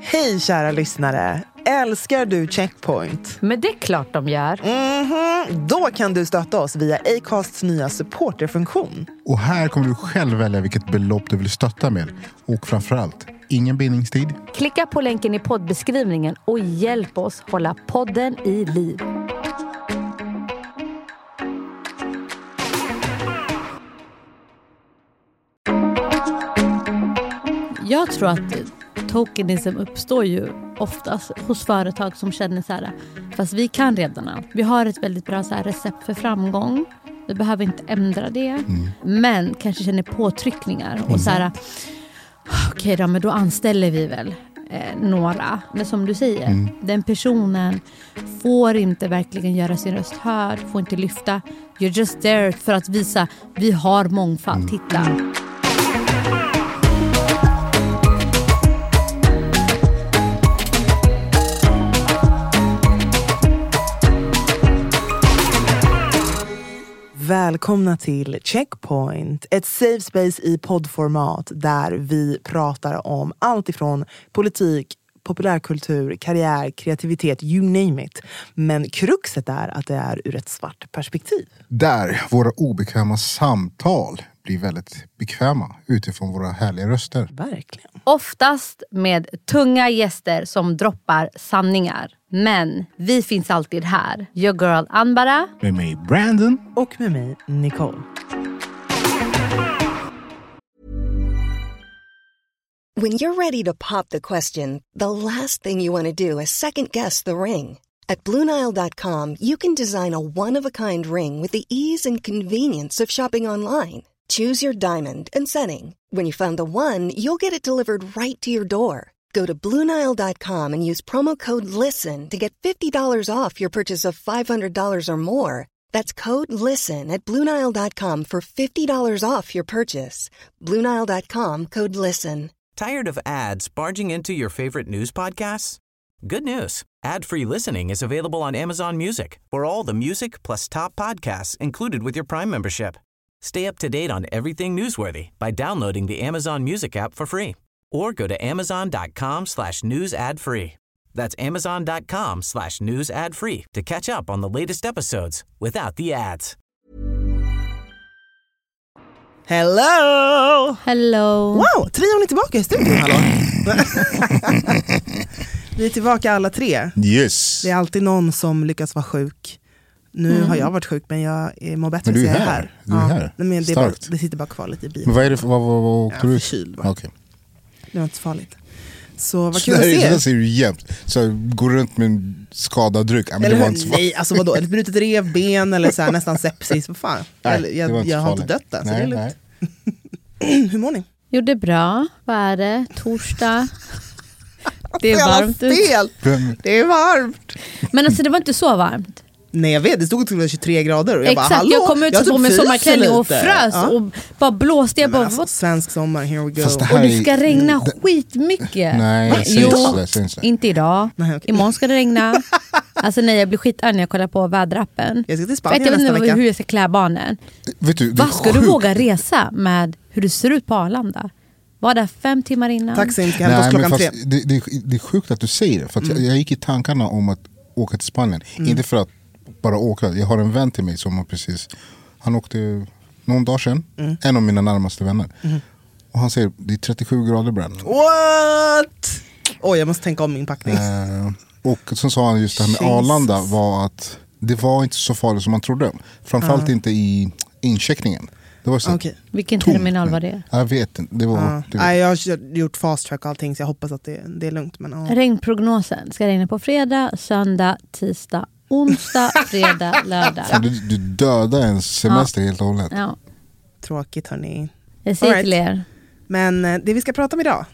Hej kära lyssnare, älskar du Checkpoint? Men det är klart de gör. Då kan du stötta oss via Acasts nya supporterfunktion. Och här kommer du själv välja vilket belopp du vill stötta med. Och framförallt, ingen bindningstid. Klicka på länken i poddbeskrivningen och hjälp oss hålla podden i liv. Jag tror att tokenism uppstår ju oftast hos företag som känner så här, fast vi kan redan allt. Vi har ett väldigt bra så här recept för framgång. Vi behöver inte ändra det. Men kanske känner påtryckningar och så här, okej då, men då anställer vi väl några. Men som du säger, den personen får inte verkligen göra sin röst hörd, får inte lyfta. You're just there för att visa, vi har mångfald, titta. Välkomna till Checkpoint, ett safe space i poddformat där vi pratar om allt ifrån politik, populärkultur, karriär, kreativitet, you name it. Men kruxet är att det är ur ett svart perspektiv. Där våra obekväma samtal blir väldigt bekväma utifrån våra härliga röster. Verkligen. Oftast med tunga gäster som droppar sanningar. Men vi finns alltid här. Your girl Anbara. Med mig Brandon. Och med mig Nicole. When you're ready to pop the question, the last thing you want to do is second guess the ring. At BlueNile.com you can design a one-of-a-kind ring with the ease and convenience of shopping online. Choose your diamond and setting. When you find the one, you'll get it delivered right to your door. Go to BlueNile.com and use promo code LISTEN to get $50 off your purchase of $500 or more. That's code LISTEN at BlueNile.com for $50 off your purchase. BlueNile.com, code LISTEN. Tired of ads barging into your favorite news podcasts? Good news. Ad-free listening is available on Amazon Music for all the music plus top podcasts included with your Prime membership. Stay up to date on everything newsworthy by downloading the Amazon Music app for free or go to amazon.com/news ad free. That's amazon.com/news ad free to catch up on the latest episodes without the ads. Hello! Hello. Wow, trion är tillbaka i studion, hallå. Vi är tillbaka alla tre. Yes. Det är alltid någon som lyckas vara sjuk. Nu har jag varit sjuk, men jag mår bättre. Men du är så jag här. Du är här. Men det, Starkt. det sitter bara kvar lite i bilen. Men vad är det för, vad åkte du? Förkyld bara. Okay. Det var inte så farligt. Så vad Så kul att se. det ser du jämt. Så går runt med en skadad dryck. Men Eller det var inte så nej, alltså vadå? Ett brutet revben eller så här, nästan sepsis. Vad fan? Nej, jag har inte dött än, så det är lugnt. Hur mår ni? Jo, det är bra. Vad är det? Torsdag. Det är varmt. Det är varmt. Men alltså det var inte så varmt. Nej, jag vet, det stod till 23 grader och jag Exakt, bara, hallå, jag kom ut på min sommarklänning och frös och bara blåste. Jag bara, alltså, svensk sommar, here we go. Det och det ska regna skitmycket. Nej, inte idag. Nej, okay. Imorgon ska det regna. Alltså nej, jag blir skitarg när jag kollar på väderappen. Jag ska till Spanien jag vet nästa inte vecka. hur jag ska klä barnen. Vet du, vad ska du våga resa med hur du ser ut på Arlanda? Var där 5 timmar innan? Taxin ska hämta oss klockan 3. Det är sjukt att du säger det. För att jag gick i tankarna om att åka till Spanien. Inte för att bara åka. Jag har en vän till mig som har precis... Han åkte någon dag sedan. En av mina närmaste vänner. Och han säger, det är 37 grader brand. What? Jag måste tänka om min packning. Och så sa han just det här med Arlanda var att det var inte så farligt som man trodde. Framförallt inte i incheckningen. Det var så Vilken terminal var det? Jag vet inte. Det var, Nej, jag har gjort fast track och allting, så jag hoppas att det är lugnt. Men, Regnprognosen ska regna på fredag, söndag, tisdag, onsdag, fredag, lördag. Du dödar en semester helt och hållet. Ja. Tråkigt, hörni. Jag säger till er. Men det vi ska prata om idag,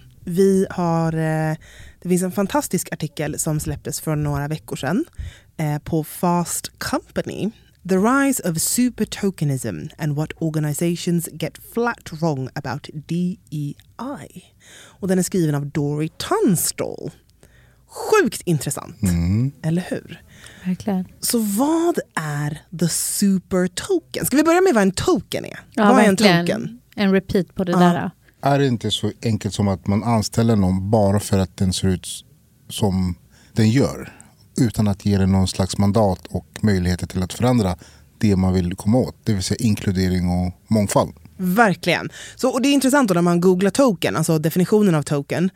det finns en fantastisk artikel som släpptes för några veckor sedan på Fast Company. The Rise of Super Tokenism and What Organizations Get Flat Wrong About DEI. Och den är skriven av Dory Tunstall. Sjukt intressant, eller hur? Verkligen. Så vad är the super token? Ska vi börja med vad en token är? Ja, vad är en verkligen. token? En repeat på det där. är det inte så enkelt som att man anställer någon bara för att den ser ut som den gör, utan att ge den någon slags mandat och möjligheter till att förändra det man vill komma åt, det vill säga inkludering och mångfald. Verkligen. Så, och det är intressant då när man googlar token, alltså definitionen av token,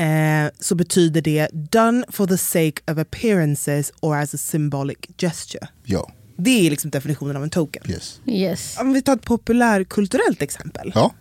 så betyder det done for the sake of appearances or as a symbolic gesture. Ja. Det är liksom definitionen av en token. Yes. Om vi tar ett populärkulturellt exempel. Ja.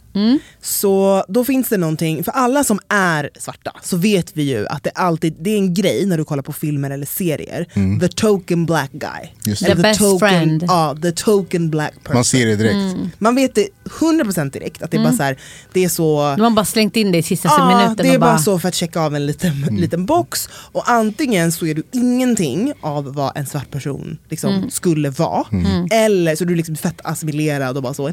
Så då finns det någonting, för alla som är svarta så vet vi ju att det är en grej när du kollar på filmer eller serier. The token black guy. Just det. The best friend. Ja, the token black person. Man ser det direkt. Man vet det 100% direkt att det är bara så här, det är så. De har bara slängt in det i sista minuten. Det är och bara så för att checka av en liten box. Och antingen så är du ingenting av vad en svart person liksom skulle vara. Eller så är du liksom fett assimilerad och bara så.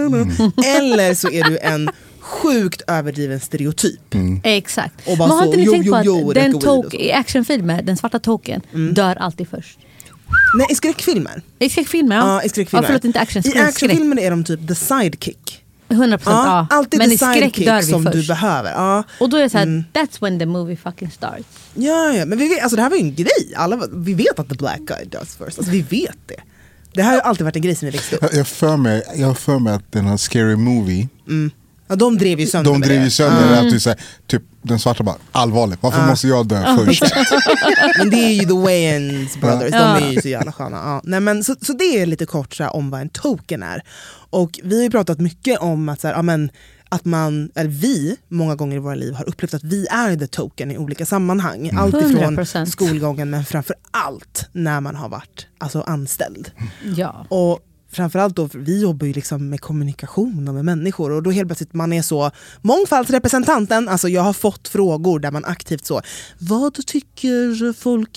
Eller så är du en sjukt överdriven stereotyp. Exakt. Och bara men har inte ni tänkt på att den i actionfilmer, den svarta token, dör alltid först? Nej, i skräckfilmer. I skräckfilmer, ja. I skräckfilmer. Ja, förlåt, inte action. I actionfilmer är de typ the sidekick. 100%, ja. Alltid men the i skräck sidekick dör vi som först. du behöver. Ja. Och då är det så här, that's when the movie fucking starts. Ja, men vi vet, alltså det här var ju en grej. Vi vet att the black guy does first. Alltså vi vet det. Det här har ju alltid varit en grej som vi växte upp. Jag har för mig att den här Scary Movie, Ja, de drev ju sönder att du säger typ den svarta bara allvarligt. Varför måste jag dö först? Men det är ju the Wayans brothers. De är ju så jävla sköna. Ja. Nej, men så det är lite kort så här, om vad en token är. Och vi har ju pratat mycket om att så här, att vi många gånger i våra liv har upplevt att vi är the token i olika sammanhang. Allt ifrån 100%. skolgången, men framför allt när man har varit anställd. Ja. Och framförallt då, för vi jobbar ju liksom med kommunikation och med människor, och då helt plötsligt man är så mångfaldsrepresentanten. Alltså jag har fått frågor där man aktivt så, vad tycker folk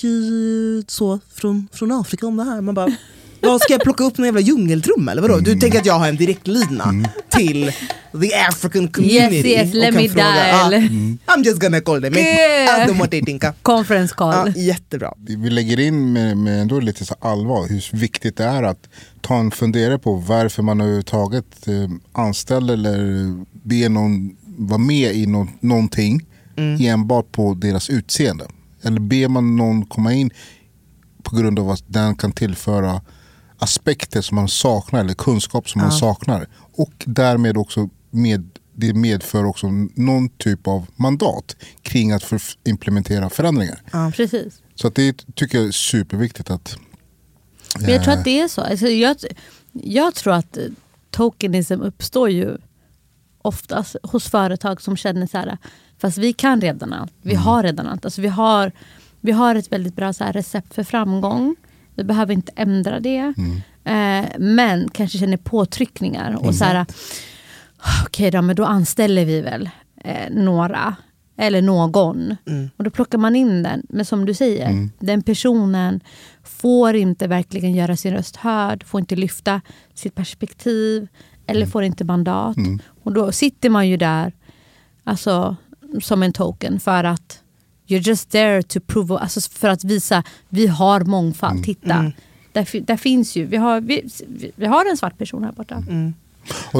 från Afrika om det här? Man bara, vad ska jag plocka upp en jävla djungeltrum eller vadå? Du tänker att jag har en direktlina till the African community. Yes, let me dial. I'm just gonna call them. Conference call. Ja, jättebra. Vi lägger in med ändå lite så allvar hur viktigt det är att ta en fundera på varför man överhuvudtaget anställer eller ber någon vara med i någonting enbart på deras utseende. Eller ber man någon komma in på grund av att den kan tillföra aspekter som man saknar eller kunskap som man saknar, och därmed också det medför också någon typ av mandat kring att implementera förändringar. Ja, precis. Så att det tycker jag är superviktigt att men jag tror att det är så. Alltså jag tror att tokenism uppstår ju oftast hos företag som känner så här, fast vi kan redan allt. Vi har redan allt. Alltså vi har ett väldigt bra så här recept för framgång. Vi behöver inte ändra det. Men kanske känner påtryckningar. Och så här, okej då, men då anställer vi väl några. Eller någon. Och då plockar man in den. Men som du säger, den personen får inte verkligen göra sin röst hörd. Får inte lyfta sitt perspektiv. Eller får inte mandat. Och då sitter man ju där, alltså, som en token. För att you're just there to prove, alltså för att visa vi har mångfald. Titta, där finns ju, vi har en svart person här borta. Och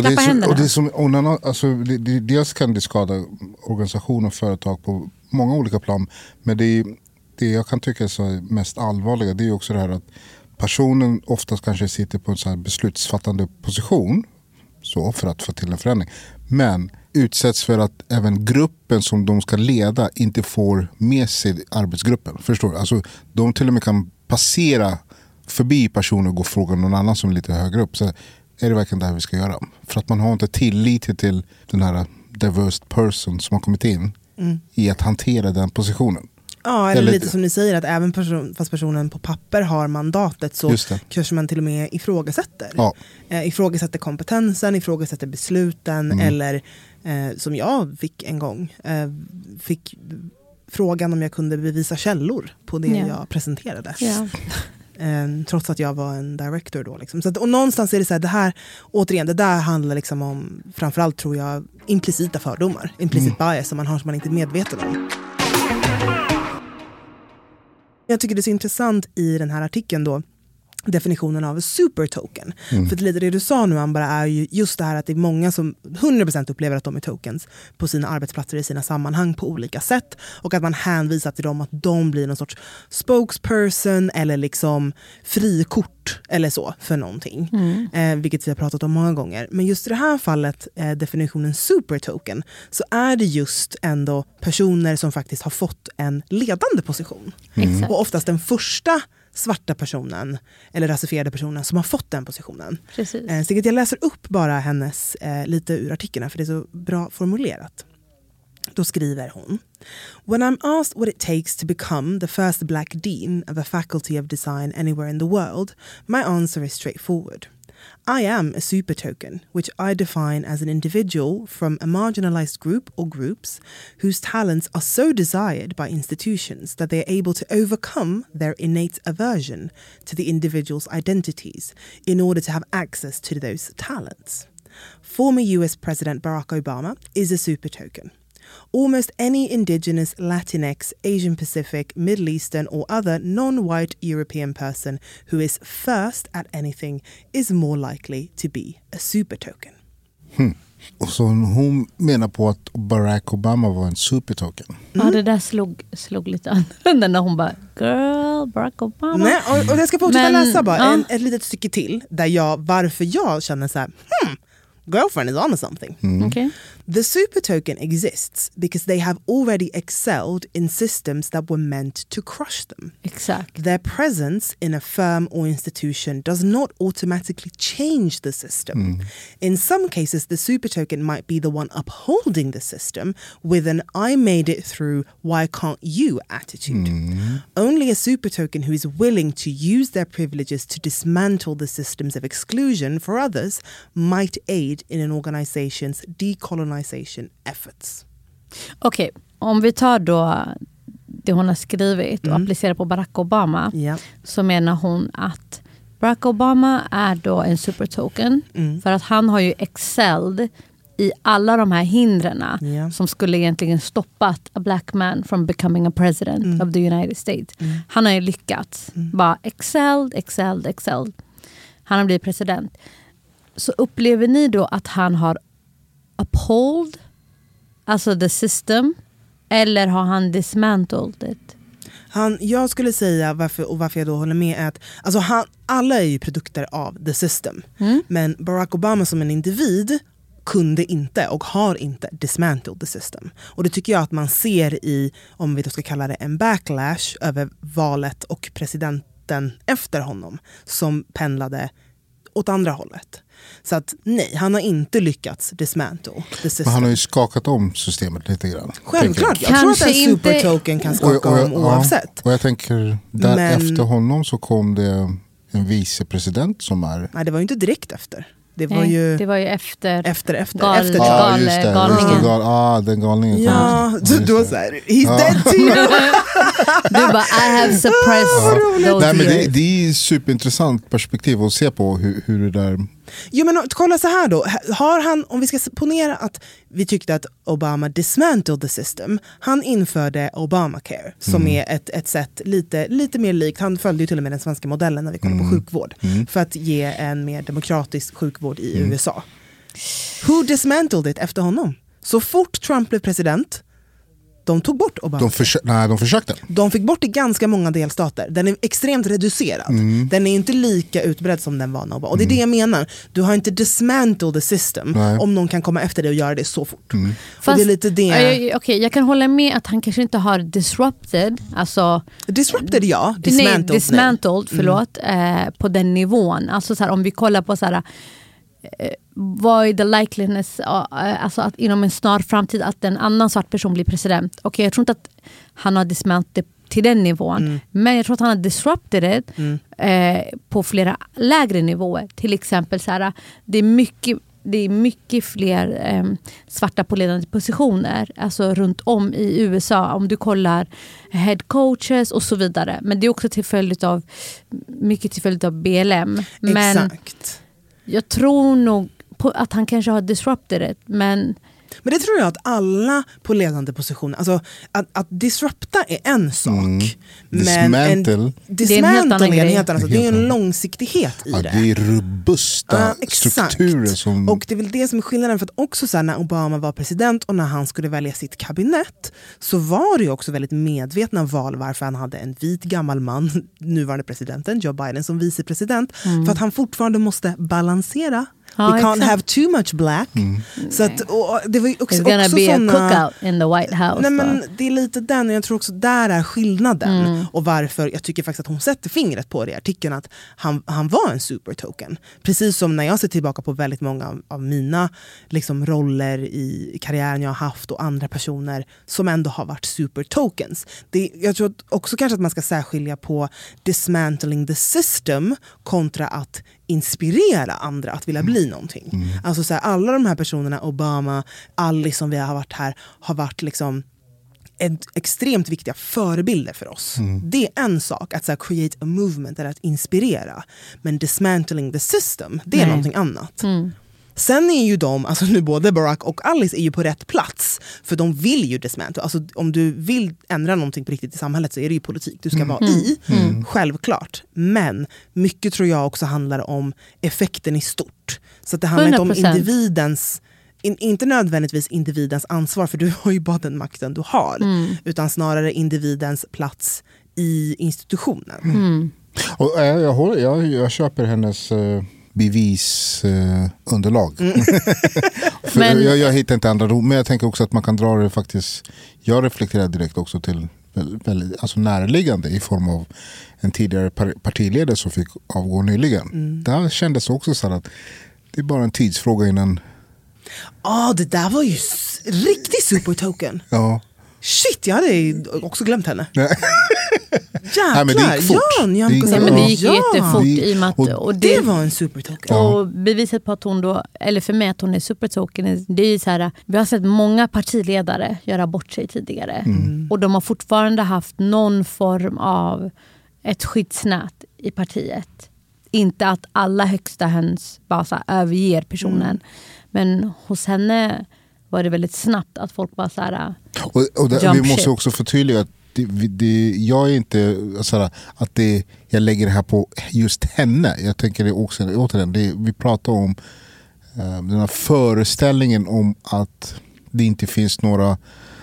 dels kan det skada organisation och företag på många olika plan, men det jag kan tycka är så mest allvarliga, det är också det här att personen oftast kanske sitter på en så här beslutsfattande position så för att få till en förändring, men utsätts för att även gruppen som de ska leda inte får med sig arbetsgruppen. Förstår du? Alltså, de till och med kan passera förbi personer och gå och fråga någon annan som är lite högre upp. Så är det verkligen det här vi ska göra? För att man har inte tillit till den här diverse person som har kommit in i att hantera den positionen. Ja, eller lite som ni säger, att även fast personen på papper har mandatet, så kanske man till och med ifrågasätter. Ja. Ifrågasätter kompetensen, ifrågasätter besluten, eller som jag fick en gång, fick frågan om jag kunde bevisa källor på det jag presenterade. Ja. Trots att jag var en director då. Liksom. Så att, och någonstans är det så här, det här, återigen, det där handlar liksom om, framförallt tror jag, implicita fördomar. Implicit bias som man har som man inte är medveten om. Jag tycker det är så intressant i den här artikeln då, definitionen av super token. För lite det du sa nu, Amber, är ju just det här att det är många som 100% upplever att de är tokens på sina arbetsplatser i sina sammanhang på olika sätt, och att man hänvisar till dem att de blir någon sorts spokesperson eller liksom frikort eller så för någonting. Vilket vi har pratat om många gånger. Men just i det här fallet, definitionen super token, så är det just ändå personer som faktiskt har fått en ledande position. Och oftast den första svarta personen eller rasifierade personen som har fått den positionen. Så jag läser upp bara hennes lite ur artikeln, för det är så bra formulerat. Då skriver hon: When I'm asked what it takes to become the first black dean of a faculty of design anywhere in the world, my answer is straightforward. I am a super token, which I define as an individual from a marginalized group or groups whose talents are so desired by institutions that they are able to overcome their innate aversion to the individual's identities in order to have access to those talents. Former US President Barack Obama is a super token. Almost any indigenous, Latinx, Asian Pacific, Middle Eastern or other non-white European person who is first at anything is more likely to be a super token. Och så hon menar på att Barack Obama var en super token. Ja, det där slog lite annorlunda när hon bara, girl, Barack Obama. Nej, och jag ska fortsätta läsa bara ett litet stycke till där varför jag känner så här, girlfriend is on something. Okay. The super token exists because they have already excelled in systems that were meant to crush them. Exakt. Their presence in a firm or institution does not automatically change the system. In some cases, the super token might be the one upholding the system with an I made it through, why can't you attitude. Only a super token who is willing to use their privileges to dismantle the systems of exclusion for others might aid in an organization's decolonization efforts. Okej, om vi tar då det hon har skrivit och applicerar på Barack Obama, så menar hon att Barack Obama är då en super token för att han har ju excelled i alla de här hindren som skulle egentligen stoppat a black man from becoming a president of the United States. Han har ju lyckats. Bara excelled. Han har blivit president. Så upplever ni då att han har uphold, alltså the system, eller har han dismantled it? Jag skulle säga varför jag då håller med är att alltså alla är ju produkter av the system. Men Barack Obama som en individ kunde inte och har inte dismantled the system. Och det tycker jag att man ser i, om vi då ska kalla det en backlash över valet och presidenten efter honom som pendlade åt andra hållet. Så att nej, han har inte lyckats dismantle the system. Men han har ju skakat om systemet lite grann. Självklart, jag tror att en super token kan skaka om oavsett. Och jag tänker, efter honom så kom det en vicepresident som är... Nej, det var ju inte direkt efter. Det var ju efter galningen. Den galningen. Ja, du var såhär, he's dead to you. Du bara, I have suppressed those. Nej, men det är superintressant perspektiv att se på hur det där... Jo, men kolla så här då. Har han, om vi ska ponera att vi tyckte att Obama dismantled the system. Han införde Obamacare som är ett sätt lite mer likt. Han följde ju till och med den svenska modellen när vi kollar på sjukvård. För att ge en mer demokratisk sjukvård i USA. Who dismantled it efter honom? Så fort Trump blev president, de tog bort Obama. De försökte. De fick bort i ganska många delstater. Den är extremt reducerad. Den är inte lika utbredd som den var när Obama. Och det är det jag menar. Du har inte dismantled the system om någon kan komma efter dig och göra det så fort. Fast, och det är lite det... Okej, jag kan hålla med att han kanske inte har disrupted. Alltså, disrupted, ja. Dismantled, förlåt. På den nivån. Alltså så här, om vi kollar på så här... vad är the likeliness, alltså att inom en snar framtid att en annan svart person blir president. Okej, jag tror inte att han har dismantled till den nivån, men jag tror att han har disrupted it på flera lägre nivåer. Till exempel så här, det är mycket fler svarta på ledande positioner, alltså runt om i USA, om du kollar head coaches och så vidare. Men det är också mycket till följd av BLM. Men exakt. jag tror nog att han kanske har disrupted it, men... Men det tror jag att alla på ledande positioner, alltså att disrupta är en sak. Men dismantle är en helt annan sak. Det är en långsiktighet i det. Det är robusta strukturer som... Och det är väl det som är skillnaden, för att också så här, när Obama var president och när han skulle välja sitt kabinett, så var det ju också väldigt medvetna val varför han hade en vit gammal man, nuvarande presidenten Joe Biden, som vicepresident, för att han fortfarande måste balansera. We can't have too much black. Så att, och det var ju också, It's gonna också be såna, a cookout in the White House. Nej, men det är lite den, och jag tror också där är skillnaden. Och varför jag tycker faktiskt att hon sätter fingret på det i artikeln, att han var en supertoken. Precis som när jag ser tillbaka på väldigt många av mina liksom, roller i karriären jag har haft och andra personer som ändå har varit supertokens. Jag tror också kanske att man ska särskilja på dismantling the system kontra att inspirera andra att vilja bli någonting. Alltså så här, alla de här personerna, Obama, Alice som vi har varit här, har varit liksom extremt viktiga förebilder för oss. Det är en sak att så här, create a movement eller att inspirera, men dismantling the system, det är någonting annat. Sen är ju de, alltså nu både Barack och Alice är ju på rätt plats, för de vill ju dismantle. Alltså om du vill ändra någonting på riktigt i samhället så är det ju politik du ska vara i, självklart. Men mycket tror jag också handlar om effekten i stort. Så att det handlar inte om 100%. Individens, inte nödvändigtvis individens ansvar, för du har ju bara den makten du har, utan snarare individens plats i institutionen. Och jag köper hennes bevisunderlag. Men jag hittar inte andra ord, men jag tänker också att man kan dra det faktiskt. Jag reflekterar direkt också till väldigt, alltså närliggande i form av en tidigare partiledare som fick avgå nyligen. Där kändes också så att det är bara en tidsfråga innan. Det där var ju riktigt supertoken. Ja. Shit, jag hade också glömt henne. Jäklar, men det gick fort. det gick jättefort i och med att, och det var en supertoken. Och beviset på att hon då, eller för mig att hon är supertoken, det är ju så här, vi har sett många partiledare göra bort sig tidigare. Och de har fortfarande haft någon form av ett skyddsnät i partiet. Inte att alla högsta höns bara så här överger personen. Men hos henne var det väldigt snabbt att folk bara så här vi måste också förtydliga att jag är inte såhär, att jag lägger det här på just henne. Jag tänker det också återigen, vi pratar om den här föreställningen om att det inte finns några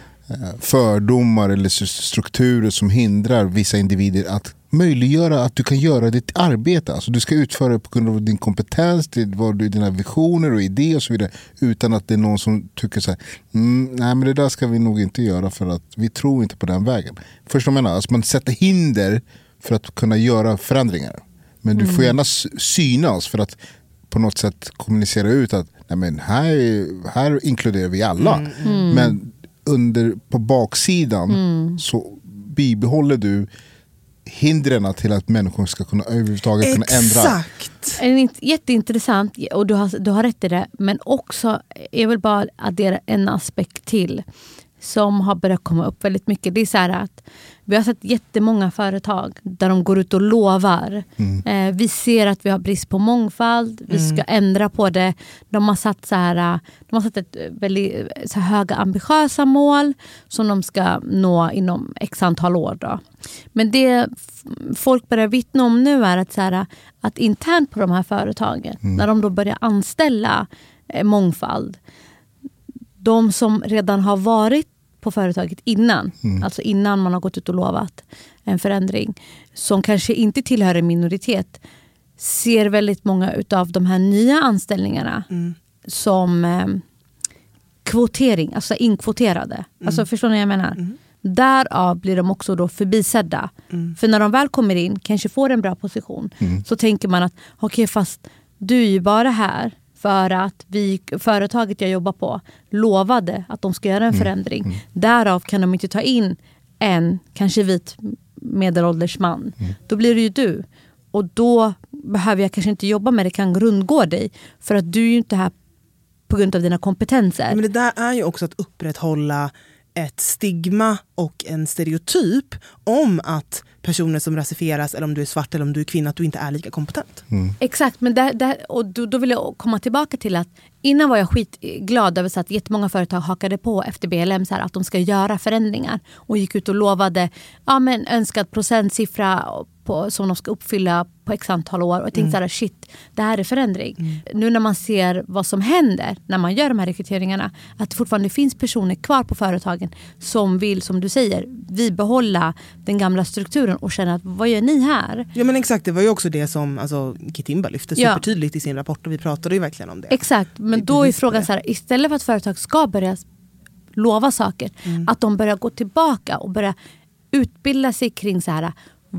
fördomar eller strukturer som hindrar vissa individer att möjliggöra att du kan göra ditt arbete. Alltså du ska utföra det på grund av din kompetens, dina visioner och idéer och så vidare, utan att det är någon som tycker så här, nej men det där ska vi nog inte göra för att vi tror inte på den vägen. Först jag menar, alltså man sätter hinder för att kunna göra förändringar. Men du får gärna synas för att på något sätt kommunicera ut att nej men här inkluderar vi alla. Men på baksidan så bibehåller du hindren till att människor ska kunna överhuvudtaget kunna ändra. Exakt. Jätteintressant, och du har rätt i det, men också jag vill bara addera en aspekt till som har börjat komma upp väldigt mycket. Det är så här att vi har sett jättemånga företag där de går ut och lovar. Vi ser att vi har brist på mångfald. Vi ska ändra på det. De har satt ett väldigt så här höga ambitiösa mål som de ska nå inom x antal år då. Men det folk börjar vittna om nu är att internt på de här företagen, när de då börjar anställa mångfald, de som redan har varit på företaget innan, alltså innan man har gått ut och lovat en förändring, som kanske inte tillhör en minoritet, ser väldigt många utav de här nya anställningarna som kvotering, alltså inkvoterade. Alltså förstår ni vad jag menar? Därav blir de också då förbisedda. För när de väl kommer in, kanske får en bra position, så tänker man att okej, fast du är ju bara här för att företaget jag jobbar på lovade att de ska göra en förändring. Därav kan de inte ta in en kanske vit medelålders man. Då blir det ju du. Och då behöver jag kanske inte jobba med det, kan grundgå dig. För att du är ju inte här på grund av dina kompetenser. Men det där är ju också att upprätthålla ett stigma och en stereotyp om att personer som rasifieras, eller om du är svart eller om du är kvinna, att du inte är lika kompetent. Exakt, men och då vill jag komma tillbaka till att innan var jag skitglad över så att jättemånga företag hakade på efter BLM så här, att de ska göra förändringar och gick ut och lovade önskad procentsiffra som de ska uppfylla på x antal år. Och jag tänkte så här, shit, det här är förändring. Nu när man ser vad som händer när man gör de här rekryteringarna, att det fortfarande finns personer kvar på företagen som vill, som du säger, vi behålla den gamla strukturen och känna att vad gör ni här? Ja men exakt, det var ju också det som Kitimba lyfte supertydligt i sin rapport och vi pratade ju verkligen om det. Exakt, men då är frågan så här, istället för att företag ska börja lova saker, att de börjar gå tillbaka och börja utbilda sig kring så här,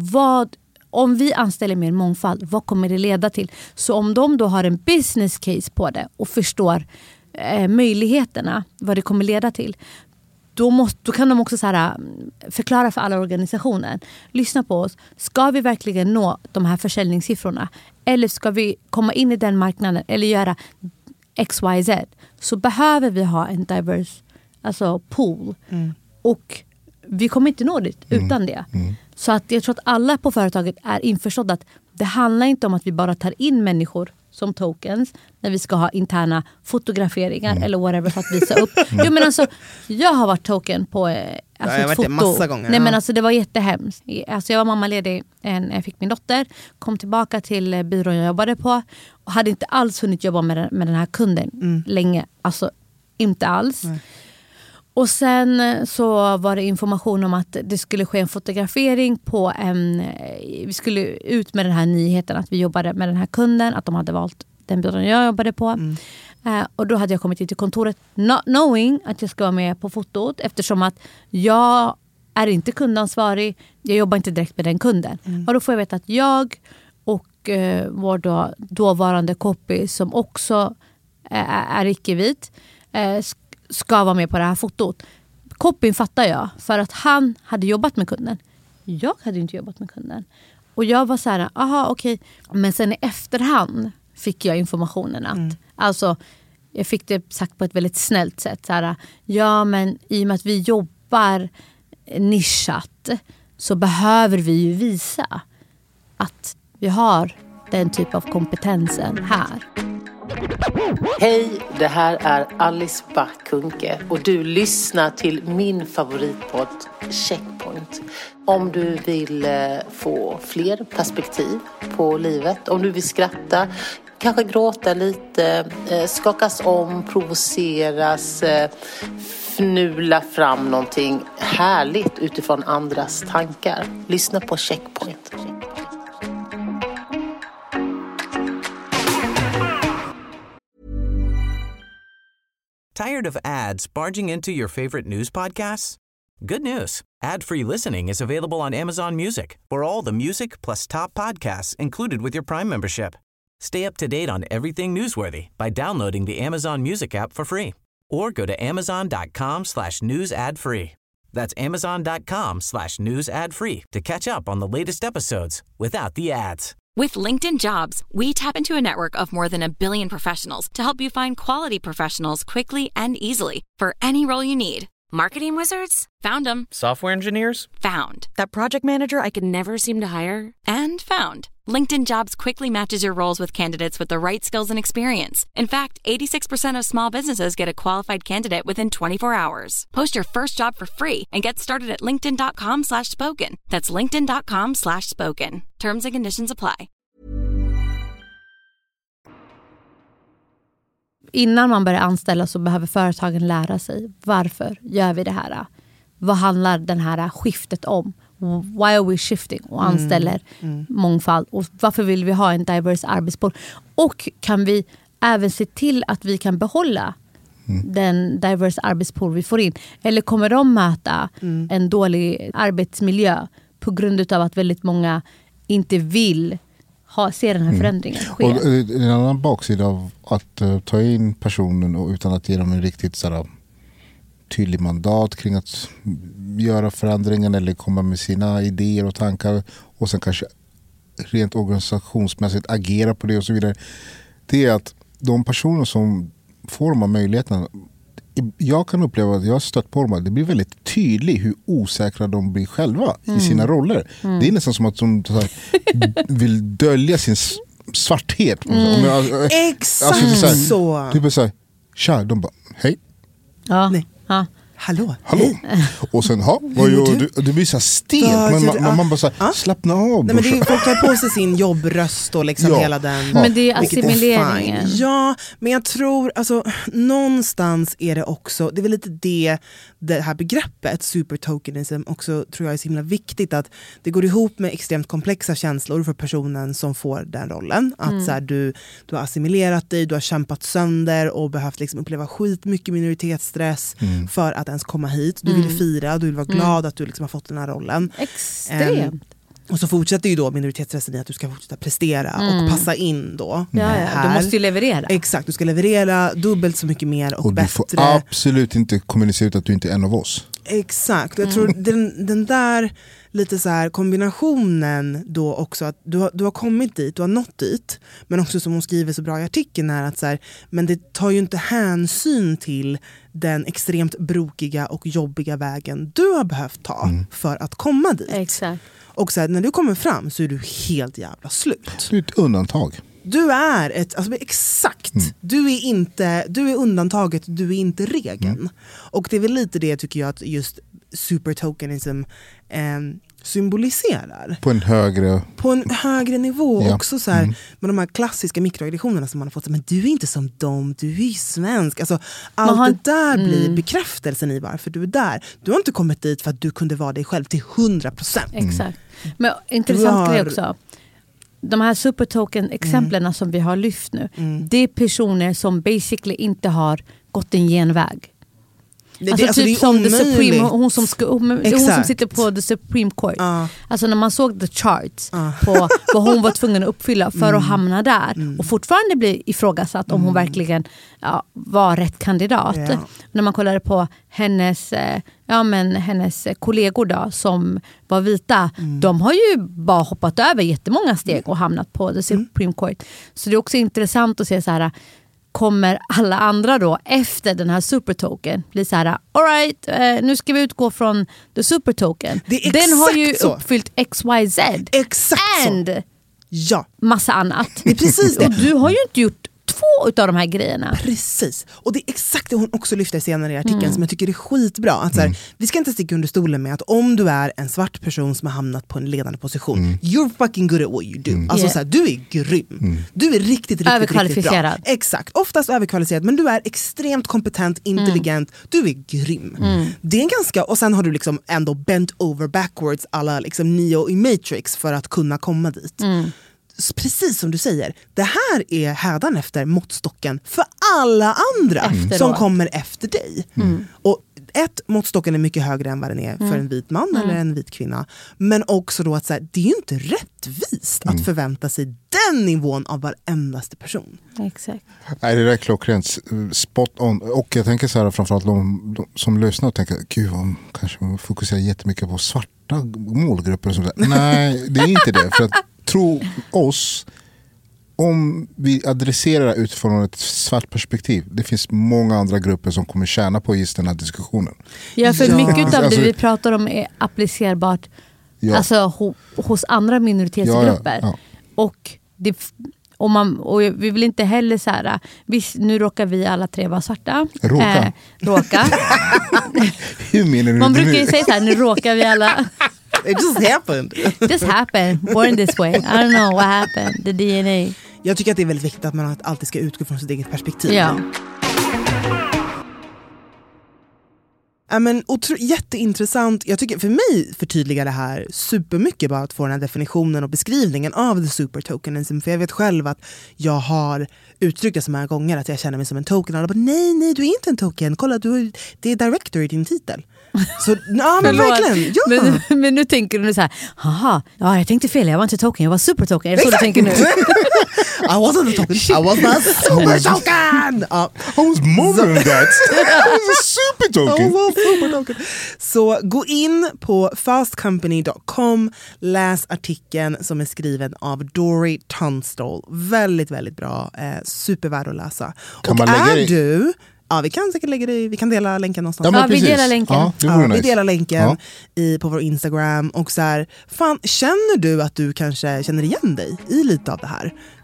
om vi anställer mer mångfald, vad kommer det leda till? Så om de då har en business case på det och förstår möjligheterna, vad det kommer leda till, då kan de också så här, förklara för alla organisationer. Lyssna på oss. Ska vi verkligen nå de här försäljningssiffrorna? Eller ska vi komma in i den marknaden eller göra XYZ? Så behöver vi ha en diverse pool. Och vi kommer inte nå dit utan det. Så att jag tror att alla på företaget är införstådda att det handlar inte om att vi bara tar in människor som tokens när vi ska ha interna fotograferingar eller whatever för att visa upp. Jo, men jag har varit token på ett foto. Massa gånger. Nej, men det var jättehemskt. Jag var mammaledig när jag fick min dotter, kom tillbaka till byrån jag jobbade på och hade inte alls hunnit jobba med den här kunden länge. Inte alls. Nej. Och sen så var det information om att det skulle ske en fotografering på vi skulle ut med den här nyheten att vi jobbade med den här kunden, att de hade valt den byrån jag jobbade på. Och då hade jag kommit in till kontoret not knowing att jag ska vara med på fotot, eftersom att jag är inte kundansvarig, jag jobbar inte direkt med den kunden. Och då får jag veta att jag och vår dåvarande copy som också är icke-vit ska vara med på det här fotot. Copyn fattar jag för att han hade jobbat med kunden. Jag hade inte jobbat med kunden. Och jag var så här, aha, okej. Men sen i efterhand fick jag informationen att jag fick det sagt på ett väldigt snällt sätt. Så här, ja, men i och med att vi jobbar nischat så behöver vi ju visa att vi har den typ av kompetensen här. Hej, det här är Alice Bah Kuhnke och du lyssnar till min favoritpodd Checkpoint. Om du vill få fler perspektiv på livet, om du vill skratta, kanske gråta lite, skakas om, provoceras, fnula fram någonting härligt utifrån andras tankar. Lyssna på Checkpoint. Tired of ads barging into your favorite news podcasts? Good news. Ad-free listening is available on Amazon Music for all the music plus top podcasts included with your Prime membership. Stay up to date on everything newsworthy by downloading the Amazon Music app for free or go to amazon.com/news ad free. That's amazon.com/news ad free to catch up on the latest episodes without the ads. With LinkedIn Jobs, we tap into a network of more than 1 billion professionals to help you find quality professionals quickly and easily for any role you need. Marketing wizards? Found them. Software engineers? Found. That project manager I could never seem to hire? And found. LinkedIn Jobs quickly matches your roles with candidates with the right skills and experience. In fact, 86% of small businesses get a qualified candidate within 24 hours. Post your first job for free and get started at linkedin.com/spoken. That's linkedin.com/spoken. Terms and conditions apply. Innan man börjar anställa så behöver företagen lära sig. Varför gör vi det här? Vad handlar den här skiftet om? Why are we shifting? Och anställer mångfald. Och varför vill vi ha en diverse arbetspool? Och kan vi även se till att vi kan behålla den diverse arbetspool vi får in? Eller kommer de möta en dålig arbetsmiljö på grund av att väldigt många inte vill se den här förändringen ske? Och en annan baksida av att ta in personen och utan att ge dem en riktigt sådär tydlig mandat kring att göra förändringen eller komma med sina idéer och tankar och sen kanske rent organisationsmässigt agera på det och så vidare. Det är att de personer som får de här möjligheterna, jag kan uppleva att jag har stött på dem, det blir väldigt tydligt hur osäkra de blir själva i sina roller. Det är nästan som att de vill dölja sin svarthet. Exakt så. Typ såhär, tja, de bara, hej. Ja. Nej. Ja. Hallå. Och sen, vad gör du? Det blir så stelt, men man bara såhär, slappna av. Nej, men det är, folk tar på sig sin jobbröst och liksom hela den. Men det är assimileringen. Ja, men jag tror, alltså någonstans är det också, det är väl lite det här begreppet supertokenism också tror jag är så himla viktigt, att det går ihop med extremt komplexa känslor för personen som får den rollen. Att så här, du har assimilerat dig, du har kämpat sönder och behövt liksom uppleva skitmycket minoritetsstress för att ens komma hit. Du vill fira, du vill vara glad att du liksom har fått den här rollen. Extremt. Och så fortsätter ju då minoritetsstressen i att du ska fortsätta prestera och passa in då. Ja, du måste ju leverera. Exakt, du ska leverera dubbelt så mycket mer och bättre. Du får absolut inte kommunicera ut att du inte är en av oss. Exakt, jag tror den där lite så här kombinationen då också, att du har kommit dit, du har nått dit, men också som hon skriver så bra i artikeln är att så här, men det tar ju inte hänsyn till den extremt brokiga och jobbiga vägen du har behövt ta för att komma dit. Exakt. Och så här, när du kommer fram så är du helt jävla slut. Du är ett undantag. Du är exakt. Du är undantaget, du är inte regeln. Och det är väl lite det tycker jag att just supertokenism symboliserar. På en högre nivå också så här, med de här klassiska mikroaggressionerna som man har fått. Men du är inte som dem, du är ju svensk. Alltså, allt det där blir bekräftelsen i varför du är där. Du har inte kommit dit för att du kunde vara dig själv till 100%. Exakt. Men intressant grej också. De här supertoken-exemplen som vi har lyft nu, det är personer som basically inte har gått en genväg. Alltså typ som the Supreme, hon som sitter på the Supreme Court. Alltså när man såg the charts på vad hon var tvungen att uppfylla för att hamna där och fortfarande bli ifrågasatt om hon verkligen var rätt kandidat. När man kollade på hennes kollegor då, som var vita, de har ju bara hoppat över jättemånga steg och hamnat på the Supreme Court. Så det är också intressant att se så här, kommer alla andra då efter den här supertoken bli så här, all right, nu ska vi utgå från the supertoken. Den har ju uppfyllt XYZ. Exakt and så. Massa annat. Det är precis det. Och du har ju inte gjort 2 utav de här grejerna. Precis. Och det är exakt det hon också lyfter senare i artikeln som jag tycker är skitbra. Att så här, vi ska inte sticka under stolen med att om du är en svart person som har hamnat på en ledande position, you're fucking good at what you do. Alltså så här, du är grym. Du är riktigt överkvalificerad. Riktigt bra. Exakt. Oftast överkvalificerad, men du är extremt kompetent, intelligent. Du är grym. Det är en ganska, och sen har du liksom ändå bent over backwards alla liksom Neo i Matrix för att kunna komma dit. Precis som du säger, det här är hädanefter måttstocken för alla andra som kommer efter dig. Och måttstocken är mycket högre än vad den är för en vit man eller en vit kvinna. Men också då att så här, det är ju inte rättvist att förvänta sig den nivån av varendaste person. Exakt. Nej, det är klockrent, spot on. Och jag tänker så här, framförallt de som lyssnar och tänker, gud, kanske fokuserar jättemycket på svarta målgrupper och sånt där. Nej, det är inte det. För att tro oss, om vi adresserar utifrån ett svart perspektiv, det finns många andra grupper som kommer tjäna på just den här diskussionen. Ja, för mycket av det vi pratar om är applicerbart alltså, hos andra minoritetsgrupper. Ja. Och vi vill inte heller så här, nu råkar vi alla 3 vara svarta. Råka. Hur menar du? Man brukar ju säga så här, nu råkar vi alla. It just happened. Just happened. Born this way. I don't know what happened. The DNA. Jag tycker att det är väldigt viktigt att man alltid ska utgå från sitt eget perspektiv. Ja. Men jätteintressant. Jag tycker för mig förtydligar det här supermycket bara att få den här definitionen och beskrivningen av the supertokenism. För jag vet själv att jag har uttryckt det så många gånger att jag känner mig som en token. Och jag bara, nej, du är inte en token. Kolla, det är director i din titel. Så, men verkligen. Ja. Men nu tänker du så här, jag tänkte fel, jag var inte token, jag var supertoken. Är det så du tänker nu? I wasn't a token, I was a super token. I was more than that. I was a super token. Så gå in på fastcompany.com, läs artikeln som är skriven av Dory Tunstall. Väldigt, väldigt bra. Supervärd att läsa. Kan man lägga du... Ja, vi kan säkert lägga det. Vi kan dela länken någonstans. Ja, vi delar länken. Vi delar länken på vår Instagram. Och så här, fan, känner du att du kanske känner igen dig i lite av det här?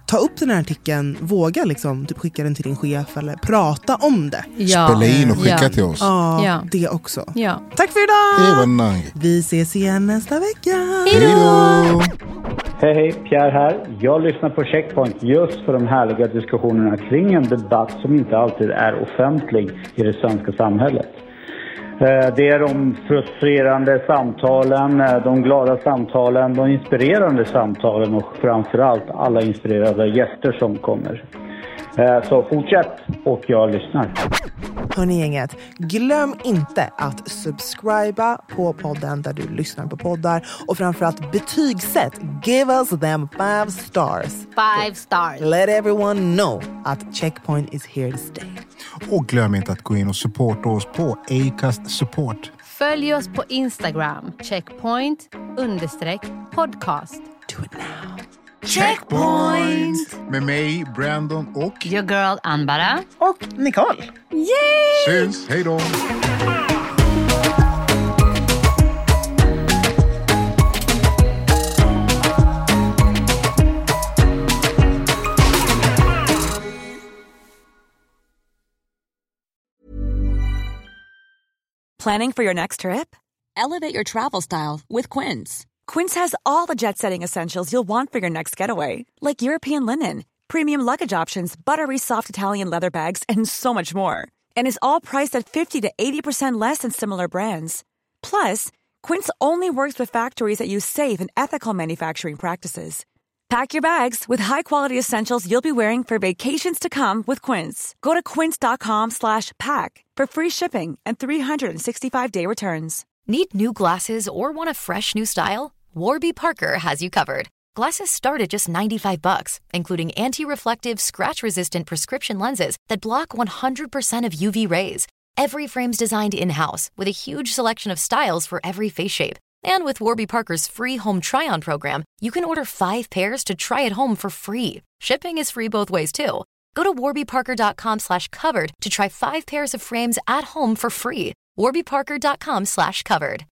ta upp den här artikeln, våga liksom typ skicka den till din chef eller prata om det. Spela in och skicka till oss. Ja, det också. Ja. Tack för idag! Det var nice. Vi ses igen nästa vecka. Hej då! Hej, Pierre här. Jag lyssnar på Checkpoint just för de härliga diskussionerna kring en debatt som inte alltid är offentlig i det svenska samhället. Det är de frustrerande samtalen, de glada samtalen, de inspirerande samtalen och framförallt alla inspirerade gäster som kommer. Så fortsätt och jag lyssnar. Hörrni gänget, glöm inte att subscriba på podden där du lyssnar på poddar och framförallt betygsätt. Give us them 5 stars. 5 stars. Let everyone know att Checkpoint is here to stay. Och glöm inte att gå in och supporta oss på Acast Support. Följ oss på Instagram. Checkpoint_podcast. Do it now. Checkpoint! Med mig, Brandon och... Your girl Anbara. Och Nicole. Yay! Syns, hej då! Planning for your next trip? Elevate your travel style with Quince. Quince has all the jet-setting essentials you'll want for your next getaway, like European linen, premium luggage options, buttery soft Italian leather bags, and so much more. And is all priced at 50 to 80% less than similar brands. Plus, Quince only works with factories that use safe and ethical manufacturing practices. Pack your bags with high-quality essentials you'll be wearing for vacations to come with Quince. Go to quince.com/pack for free shipping and 365-day returns. Need new glasses or want a fresh new style? Warby Parker has you covered. Glasses start at just $95, including anti-reflective, scratch-resistant prescription lenses that block 100% of UV rays. Every frame's designed in-house with a huge selection of styles for every face shape. And with Warby Parker's free home try-on program, you can order 5 pairs to try at home for free. Shipping is free both ways, too. Go to warbyparker.com/covered to try 5 pairs of frames at home for free. warbyparker.com/covered.